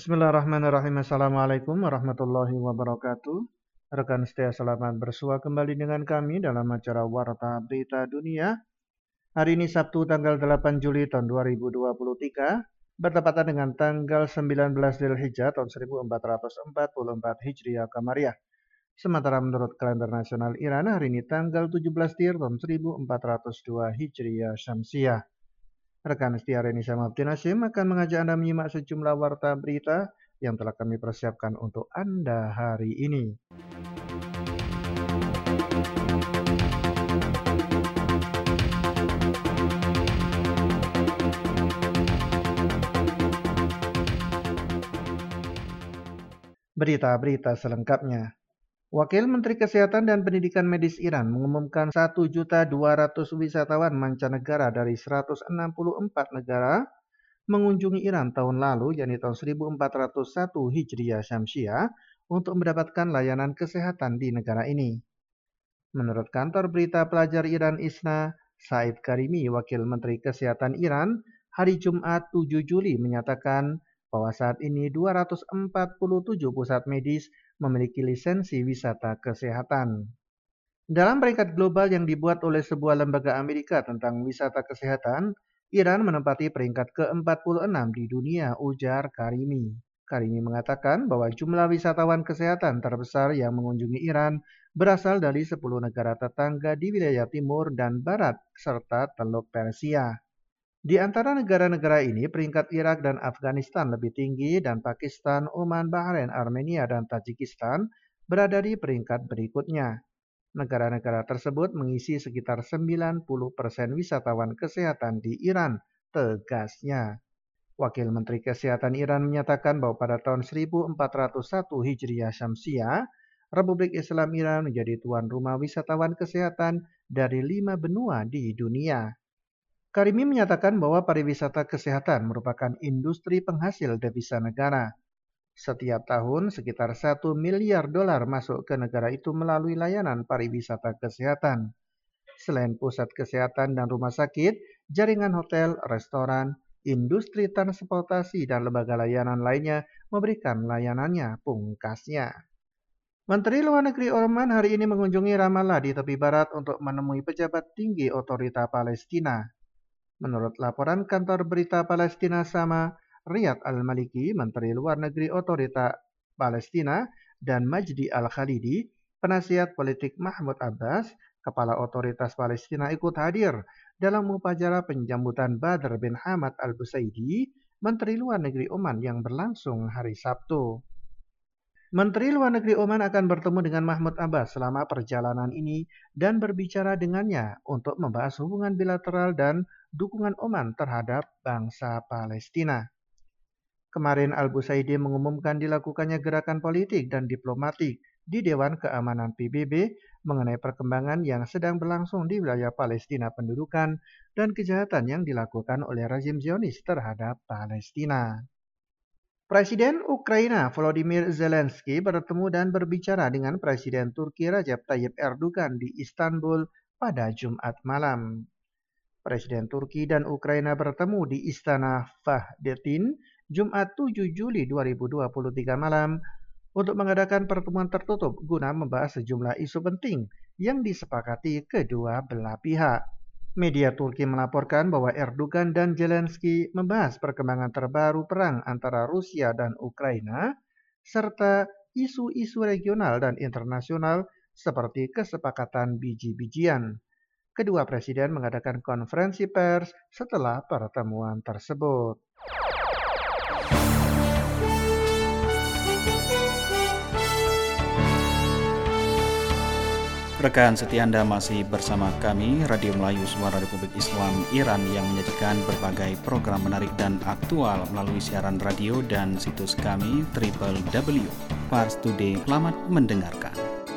Bismillahirrahmanirrahim. Assalamualaikum warahmatullahi wabarakatuh. Rekan setia, selamat bersua kembali dengan kami dalam acara Warta Berita Dunia. Hari ini Sabtu tanggal 8 Juli tahun 2023, bertepatan dengan tanggal 19 Dzulhijjah tahun 1444 Hijriah Kamariah. Sementara menurut kalender nasional Iran, hari ini tanggal 17 Tir tahun 1402 Hijriah Syamsiah. Rekan setia Reni sama Abdin Hashim akan mengajak Anda menyimak sejumlah warta berita yang telah kami persiapkan untuk Anda hari ini. Berita-berita selengkapnya. Wakil Menteri Kesehatan dan Pendidikan Medis Iran mengumumkan 1.200.000 wisatawan mancanegara dari 164 negara mengunjungi Iran tahun lalu, yakni tahun 1401 Hijriah Syamsiah, untuk mendapatkan layanan kesehatan di negara ini. Menurut kantor berita pelajar Iran ISNA, Said Karimi, Wakil Menteri Kesehatan Iran, hari Jumat 7 Juli menyatakan bahwa saat ini 247 pusat medis memiliki lisensi wisata kesehatan. Dalam peringkat global yang dibuat oleh sebuah lembaga Amerika tentang wisata kesehatan, Iran menempati peringkat ke-46 di dunia, ujar Karimi. Karimi mengatakan bahwa jumlah wisatawan kesehatan terbesar yang mengunjungi Iran berasal dari 10 negara tetangga di wilayah timur dan barat, serta Teluk Persia. Di antara negara-negara ini, peringkat Irak dan Afghanistan lebih tinggi dan Pakistan, Oman, Bahrain, Armenia, dan Tajikistan berada di peringkat berikutnya. Negara-negara tersebut mengisi sekitar 90% wisatawan kesehatan di Iran, tegasnya. Wakil Menteri Kesehatan Iran menyatakan bahwa pada tahun 1401 Hijriah Syamsiah, Republik Islam Iran menjadi tuan rumah wisatawan kesehatan dari 5 benua di dunia. Karimi menyatakan bahwa pariwisata kesehatan merupakan industri penghasil devisa negara. Setiap tahun sekitar 1 miliar dolar masuk ke negara itu melalui layanan pariwisata kesehatan. Selain pusat kesehatan dan rumah sakit, jaringan hotel, restoran, industri transportasi, dan lembaga layanan lainnya memberikan layanannya, pungkasnya. Menteri Luar Negeri Oman hari ini mengunjungi Ramallah di tepi barat untuk menemui pejabat tinggi otorita Palestina. Menurut laporan kantor berita Palestina Sama, Riyad Al-Maliki, Menteri Luar Negeri Otorita Palestina, dan Majdi Al-Khalidi, penasihat politik Mahmud Abbas, Kepala Otoritas Palestina, ikut hadir dalam upacara penjambutan Badr bin Hamad Al-Busaidi, Menteri Luar Negeri Oman yang berlangsung hari Sabtu. Menteri Luar Negeri Oman akan bertemu dengan Mahmud Abbas selama perjalanan ini dan berbicara dengannya untuk membahas hubungan bilateral dan dukungan Oman terhadap bangsa Palestina. Kemarin Al-Busaidi mengumumkan dilakukannya gerakan politik dan diplomatik di Dewan Keamanan PBB mengenai perkembangan yang sedang berlangsung di wilayah Palestina pendudukan dan kejahatan yang dilakukan oleh rezim Zionis terhadap Palestina. Presiden Ukraina Volodymyr Zelensky bertemu dan berbicara dengan Presiden Turki Recep Tayyip Erdogan di Istanbul pada Jumat malam. Presiden Turki dan Ukraina bertemu di Istana Fahrettin Jumat 7 Juli 2023 malam untuk mengadakan pertemuan tertutup guna membahas sejumlah isu penting yang disepakati kedua belah pihak. Media Turki melaporkan bahwa Erdogan dan Zelensky membahas perkembangan terbaru perang antara Rusia dan Ukraina, serta isu-isu regional dan internasional seperti kesepakatan biji-bijian. Kedua presiden mengadakan konferensi pers setelah pertemuan tersebut. Rekan setia Anda masih bersama kami, Radio Melayu Suara Republik Islam Iran yang menyajikan berbagai program menarik dan aktual melalui siaran radio dan situs kami www.parstoday. Selamat mendengarkan.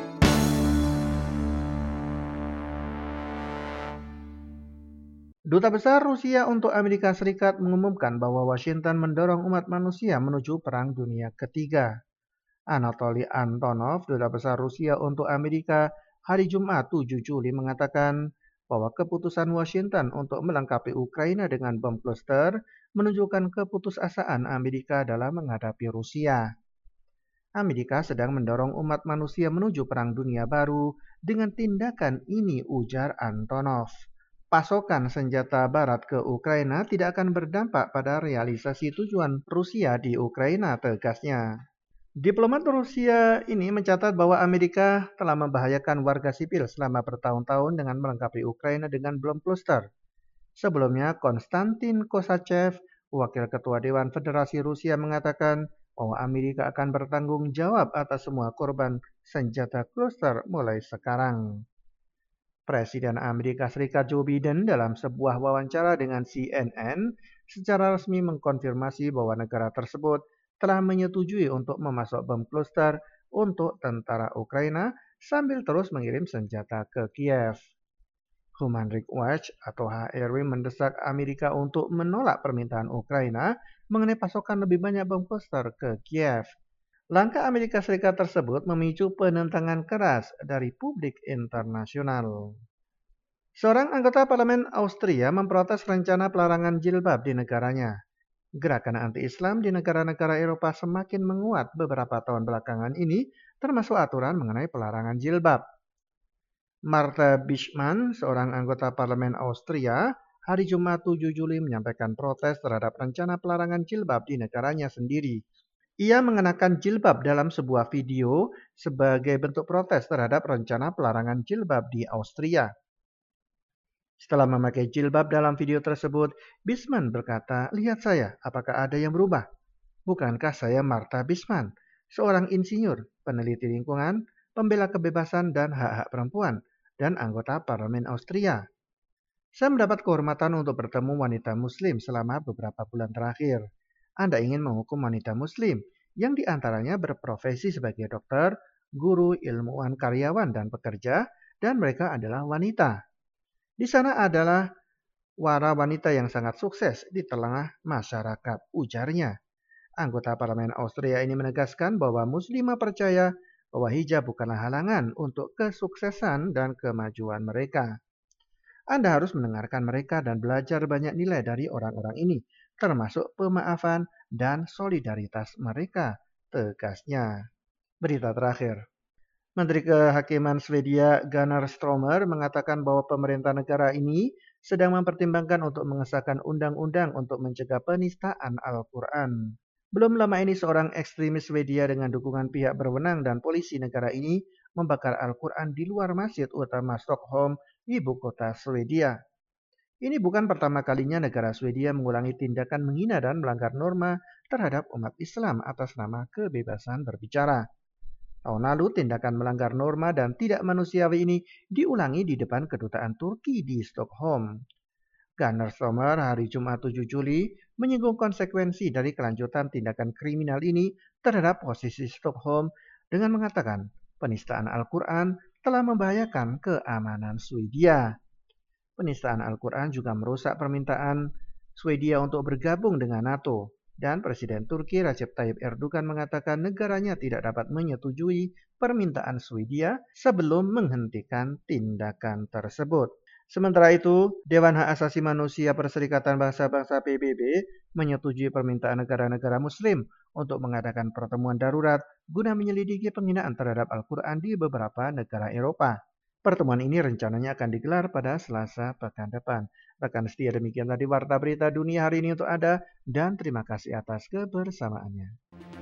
Duta Besar Rusia untuk Amerika Serikat mengumumkan bahwa Washington mendorong umat manusia menuju Perang Dunia Ketiga. Anatoly Antonov, Duta Besar Rusia untuk Amerika, hari Jumat 7 Juli mengatakan bahwa keputusan Washington untuk melengkapi Ukraina dengan bom kluster menunjukkan keputusasaan Amerika dalam menghadapi Rusia. Amerika sedang mendorong umat manusia menuju perang dunia baru dengan tindakan ini, ujar Antonov. Pasokan senjata barat ke Ukraina tidak akan berdampak pada realisasi tujuan Rusia di Ukraina, tegasnya. Diplomat Rusia ini mencatat bahwa Amerika telah membahayakan warga sipil selama bertahun-tahun dengan melengkapi Ukraina dengan bom kluster. Sebelumnya, Konstantin Kosachev, Wakil Ketua Dewan Federasi Rusia, mengatakan bahwa Amerika akan bertanggung jawab atas semua korban senjata kluster mulai sekarang. Presiden Amerika Serikat Joe Biden dalam sebuah wawancara dengan CNN secara resmi mengkonfirmasi bahwa negara tersebut telah menyetujui untuk memasok bom kluster untuk tentara Ukraina sambil terus mengirim senjata ke Kiev. Human Rights Watch atau HRW mendesak Amerika untuk menolak permintaan Ukraina mengenai pasokan lebih banyak bom kluster ke Kiev. Langkah Amerika Serikat tersebut memicu penentangan keras dari publik internasional. Seorang anggota parlemen Austria memprotes rencana pelarangan jilbab di negaranya. Gerakan anti-Islam di negara-negara Eropa semakin menguat beberapa tahun belakangan ini, termasuk aturan mengenai pelarangan jilbab. Martha Bischmann, seorang anggota parlemen Austria, hari Jumat 7 Juli menyampaikan protes terhadap rencana pelarangan jilbab di negaranya sendiri. Ia mengenakan jilbab dalam sebuah video sebagai bentuk protes terhadap rencana pelarangan jilbab di Austria. Setelah memakai jilbab dalam video tersebut, Bischmann berkata, "Lihat saya, apakah ada yang berubah? Bukankah saya Martha Bischmann, seorang insinyur, peneliti lingkungan, pembela kebebasan dan hak-hak perempuan, dan anggota parlemen Austria. Saya mendapat kehormatan untuk bertemu wanita muslim selama beberapa bulan terakhir. Anda ingin menghukum wanita muslim yang diantaranya berprofesi sebagai dokter, guru, ilmuwan, karyawan, dan pekerja, dan mereka adalah wanita. Di sana adalah para wanita yang sangat sukses di tengah masyarakat," ujarnya. Anggota parlemen Austria ini menegaskan bahwa muslimah percaya bahwa hijab bukanlah halangan untuk kesuksesan dan kemajuan mereka. Anda harus mendengarkan mereka dan belajar banyak nilai dari orang-orang ini, termasuk pemaafan dan solidaritas mereka, tegasnya. Berita terakhir. Menteri Kehakiman Swedia Gunnar Strömmer mengatakan bahwa pemerintah negara ini sedang mempertimbangkan untuk mengesahkan undang-undang untuk mencegah penistaan Al-Quran. Belum lama ini seorang ekstremis Swedia dengan dukungan pihak berwenang dan polisi negara ini membakar Al-Quran di luar masjid utama Stockholm, ibu kota Swedia. Ini bukan pertama kalinya negara Swedia mengulangi tindakan menghina dan melanggar norma terhadap umat Islam atas nama kebebasan berbicara. Tahun lalu tindakan melanggar norma dan tidak manusiawi ini diulangi di depan kedutaan Turki di Stockholm. Gunnar Strömmer hari Jumat 7 Juli menyinggung konsekuensi dari kelanjutan tindakan kriminal ini terhadap posisi Stockholm dengan mengatakan penistaan Al-Quran telah membahayakan keamanan Swedia. Penistaan Al-Quran juga merusak permintaan Swedia untuk bergabung dengan NATO. Dan Presiden Turki Recep Tayyip Erdogan mengatakan negaranya tidak dapat menyetujui permintaan Swedia sebelum menghentikan tindakan tersebut. Sementara itu, Dewan Hak Asasi Manusia Perserikatan Bangsa-Bangsa PBB menyetujui permintaan negara-negara Muslim untuk mengadakan pertemuan darurat guna menyelidiki penghinaan terhadap Al-Quran di beberapa negara Eropa. Pertemuan ini rencananya akan digelar pada Selasa pekan depan. Rekan setia, demikian tadi Warta Berita Dunia hari ini untuk Anda, dan terima kasih atas kebersamaannya.